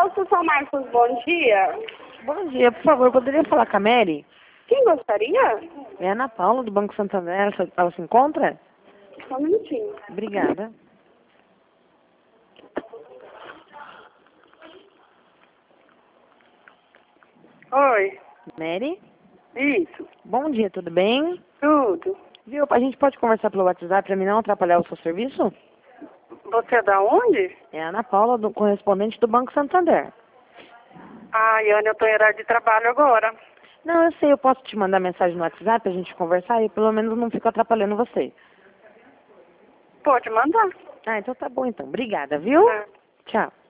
Posto São Marcos, bom dia. Bom dia, por favor, poderia falar com a Mary? Quem gostaria? É a Ana Paula, do Banco Santander. Ela se encontra? Só um minutinho. Obrigada. Oi, Mary? isso, Bom dia, tudo bem? tudo. Viu, a gente pode conversar pelo WhatsApp para mim não atrapalhar o seu serviço? Você é da onde? É a Ana Paula, do correspondente do Banco Santander. Ai, Ana, eu tô em horário de trabalho agora. Não, eu sei, eu posso te mandar mensagem no WhatsApp pra gente conversar e pelo menos não fico atrapalhando você. Pode mandar. Ah, então tá bom então. Obrigada, viu? É. Tchau.